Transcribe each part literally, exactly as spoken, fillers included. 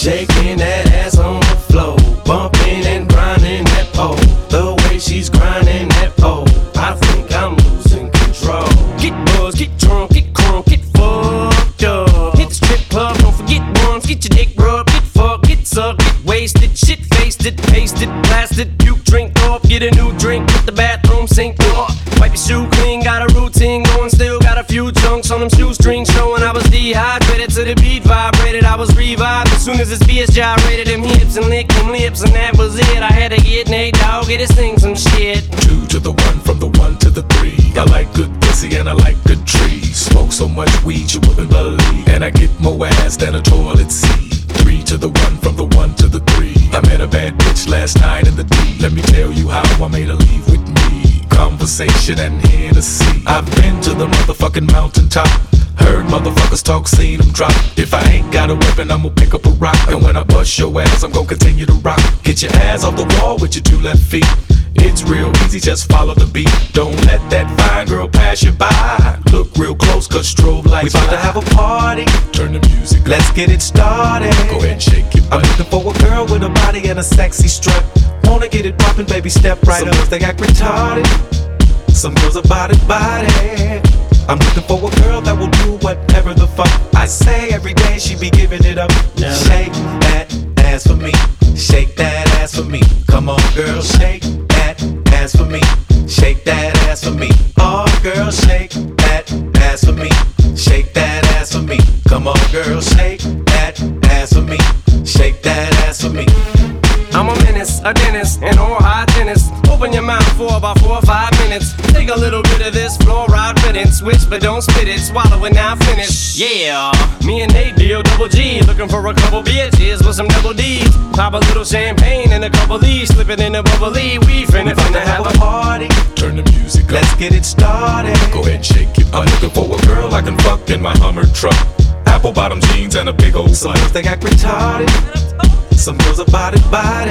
shaking that ass on the floor, bumping and grinding that pole. The way she's grinding that pole, I think I'm losing control. Get buzzed, get drunk, get crunk, get fucked up. Hit the strip club, don't forget once, get your dick rubbed, get fucked, get sucked, get wasted, shit faced it, pasted, blasted, puke, drink off, get a new drink, hit the bathroom sink off. Wipe your shoe clean, got a routine going, still got a few chunks on them shoestrings showing I was dehydrated to the beat vibrated. I was revived as soon as this B S gyrated them hips and licked them lips, and that was it. I had to get Nate Dogg, get his thing some shit. Two to the one, from the one to the three. I like good pussy and I like good trees. Smoke so much weed you wouldn't believe, and I get more ass than a toilet seat. Three to the one, from the one to the three. I met a bad bitch last night in the D. Let me tell you how I made her leave with me. Conversation and Hennessy. I've been to the motherfucking mountaintop. Heard motherfuckers talk, seen them drop. If I ain't got a weapon, I'ma pick up a rock. And when I bust your ass, I'm gon' continue to rock. Get your ass off the wall with your two left feet. It's real easy, just follow the beat. Don't let that fine girl pass you by. Look real close, cause strobe lights. We about to have a party. Turn the music up. Let's get it started. Go ahead and shake your butt. I'm looking for a girl with a body and a sexy strut. Wanna get it poppin', baby, step right Some up. Some girls, they act retarded. Some girls are body, body. I'm looking for a girl that will do whatever the fuck I say. Every day she be giving it up. Yeah. Shake that ass for me. Shake that ass for me. Come on, girl, shake that ass for me. Shake that ass for me. Oh, girl, shake that ass for me. Shake that ass for me. Come on, girl, shake that ass for me. Shake that ass for me. I'm a menace, a dentist, an oral hygienist. Open your mouth for about four or five minutes. Take a little bit of this fluoride riddance. Switch but don't spit it, swallow it now finish. Yeah, me and Nate deal double G. Looking for a couple bitches with some double D's. Pop a little champagne and a couple D's. Slip it in a bubbly. We finna, finna have a party. Turn the music up. Let's get it started. Go ahead and shake it. I'm looking for a girl I can fuck in my Hummer truck. Apple bottom jeans and a big old Some girls, they act retarded. Some girls are body, body.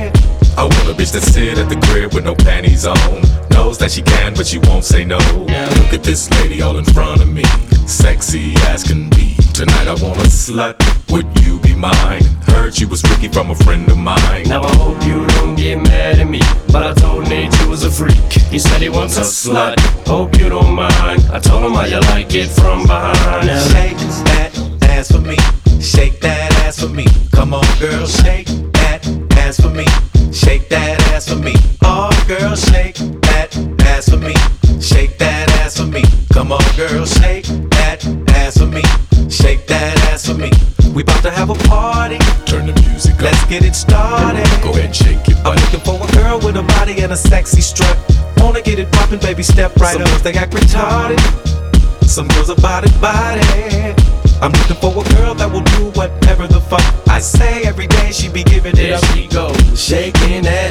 I want a bitch that sit at the crib with no panties on. Knows that she can, but she won't say no. Yeah. Look at this lady all in front of me. Sexy as can be. Tonight I want a slut. Would you be mine? Heard you was tricky from a friend of mine. Now I hope you don't get mad at me, but I told Nate you was a freak. He said he wants a slut. Hope you don't mind. I told him how you like it from behind. Now shake that ass for me. Shake that ass for me. Come on, girl, shake that ass for me. Shake that ass for me. Oh, girl, shake that ass for me. Shake that ass for me. Come on, girl, shake that ass for me. Shake that ass for me. We bout to have a party. Turn the music up. Let's get it started. Go ahead and shake it. I'm looking for a girl with a body and a sexy strut. Wanna get it poppin', baby, step right Some up. girls, they act retarded. Some girls are body, body. I'm looking for a girl that will do whatever the fuck I say. Every day she be giving it There up. she goes, shaking that